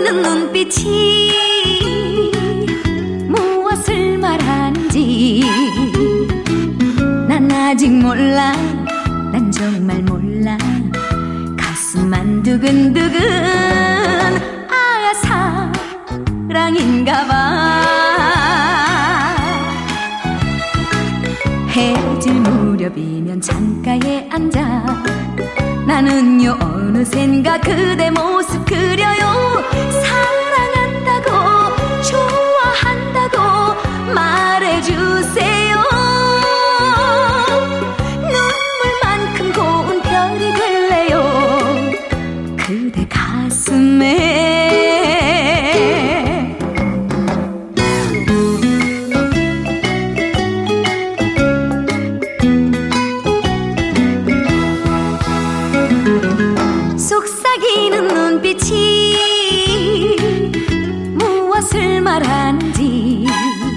속삭이는 눈빛이 무엇을 말하는지 난 아직 몰라. 난 정말 몰라. 가슴만 두근두근. 아, 사랑인가봐. 해질 무렵이면 창가에 앉아 나는요 어느샌가 그대 모습 그려요. 사랑한다고 좋아한다고 말해주세요. 눈물만큼 고운 별이 될래요 그대 가슴에. 속삭이는 눈빛이 무엇을 말하는지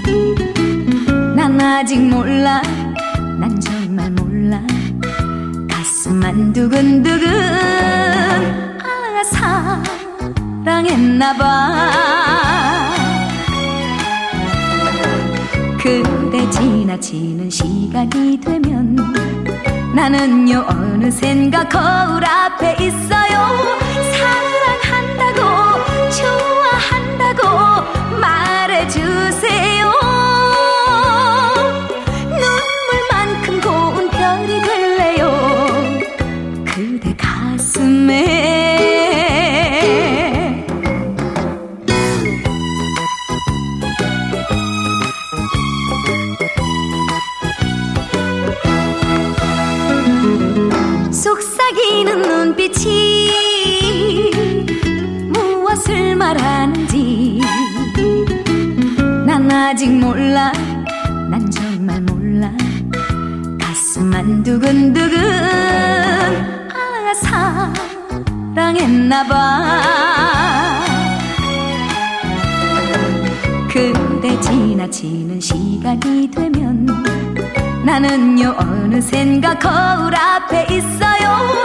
난 아직 몰라. 난 정말 몰라. 가슴만 두근두근. 아, 사랑했나봐. 그대 지나치는 시간이 되면 나는요 어느샌가 거울 앞에 있어요. 사랑한다고 좋아한다고 말해주세요. 눈물만큼 고운 별이 될래요 그대 가슴에. 속삭이는 눈빛이 무엇을 말하는지 난 아직 몰라. 난 정말 몰라. 가슴만 두근두근. 아, 사랑했나봐. 그대 지나치는 시간이 되면 나는요 어느샌가 거울 앞에 있어요.